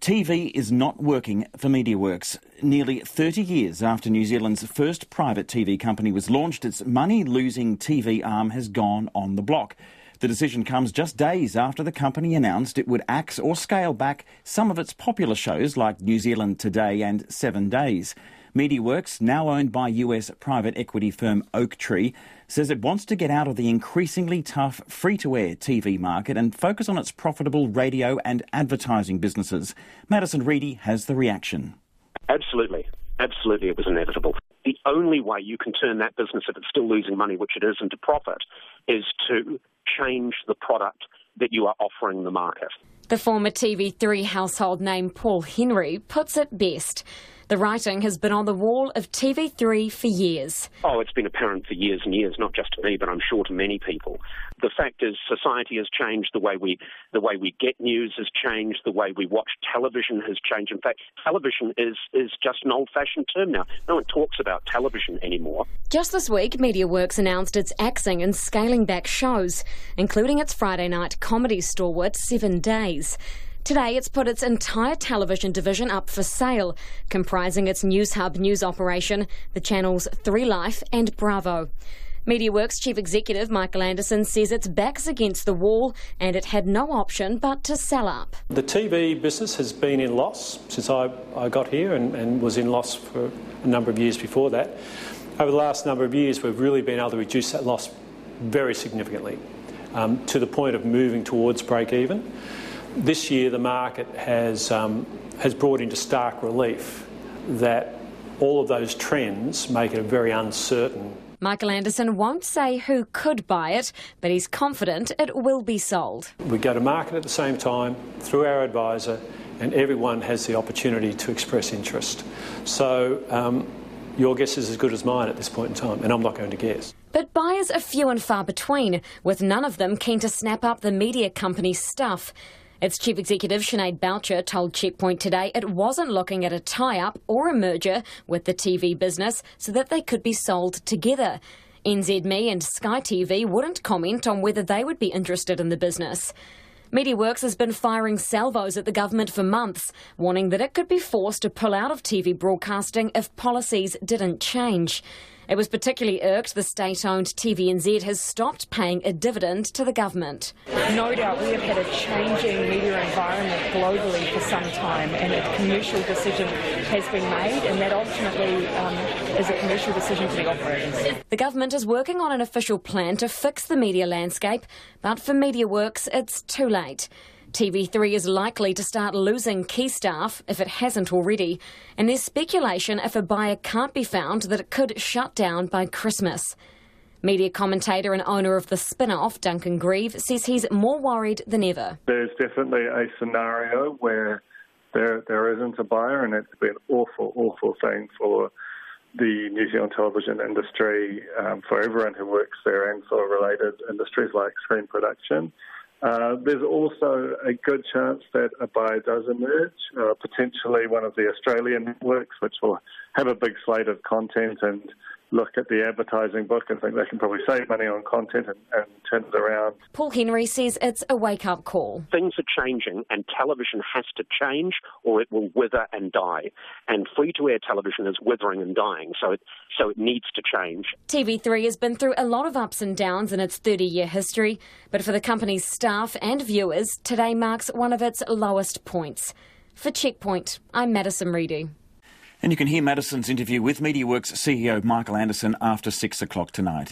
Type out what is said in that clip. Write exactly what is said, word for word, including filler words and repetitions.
T V is not working for MediaWorks. Nearly thirty years after New Zealand's first private T V company was launched, its money-losing T V arm has gone on the block. The decision comes just days after the company announced it would axe or scale back some of its popular shows like New Zealand Today and Seven Days. MediaWorks, now owned by U S private equity firm Oaktree, says it wants to get out of the increasingly tough free-to-air T V market and focus on its profitable radio and advertising businesses. Madison Reedy has the reaction. Absolutely. Absolutely, it was inevitable. The only way you can turn that business, if it's still losing money, which it is, into profit, is to change the product that you are offering the market. The former T V three household name Paul Henry puts it best. The writing has been on the wall of T V three for years. Oh, it's been apparent for years and years, not just to me, but I'm sure to many people. The fact is, society has changed. The way we, the way we get news has changed. The way we watch television has changed. In fact, television is, is just an old-fashioned term now. No one talks about television anymore. Just this week, MediaWorks announced it's axing and scaling back shows, including its Friday night comedy stalwart Seven Days. Today, it's put its entire television division up for sale, comprising its News Hub news operation, the channels Three Life and Bravo. MediaWorks Chief Executive Michael Anderson says its back's against the wall and it had no option but to sell up. The T V business has been in loss since I, I got here and, and was in loss for a number of years before that. Over the last number of years, we've really been able to reduce that loss very significantly, um, to the point of moving towards break even. This year, the market has um, has brought into stark relief that all of those trends make it very uncertain. Michael Anderson won't say who could buy it, but he's confident it will be sold. We go to market at the same time through our advisor, and everyone has the opportunity to express interest. So um, your guess is as good as mine at this point in time, and I'm not going to guess. But buyers are few and far between, with none of them keen to snap up the media company's stuff. Its chief executive, Sinead Boucher, told Checkpoint today it wasn't looking at a tie-up or a merger with the T V business so that they could be sold together. N Z M E and Sky T V wouldn't comment on whether they would be interested in the business. MediaWorks has been firing salvos at the government for months, warning that it could be forced to pull out of T V broadcasting if policies didn't change. It was particularly irked the state-owned T V N Z has stopped paying a dividend to the government. No doubt we have had a changing media environment globally for some time, and a commercial decision has been made, and that ultimately um, is a commercial decision for the operators. The government is working on an official plan to fix the media landscape, but for MediaWorks it's too late. T V three is likely to start losing key staff if it hasn't already, and there's speculation if a buyer can't be found that it could shut down by Christmas. Media commentator and owner of the spin-off, Duncan Grieve, says he's more worried than ever. There's definitely a scenario where there there isn't a buyer, and it's been an awful, awful thing for the New Zealand television industry, um, for everyone who works there and for related industries like screen production. Uh, there's also a good chance that a buyer does emerge, uh, potentially one of the Australian networks, which will have a big slate of content and look at the advertising book and think they can probably save money on content and, and turn it around. Paul Henry says it's a wake-up call. Things are changing and television has to change or it will wither and die. And free-to-air television is withering and dying, so it, so it needs to change. T V three has been through a lot of ups and downs in its thirty-year history, but for the company's staff and viewers, today marks one of its lowest points. For Checkpoint, I'm Madison Reedy. And you can hear Madison's interview with MediaWorks C E O Michael Anderson after six o'clock tonight.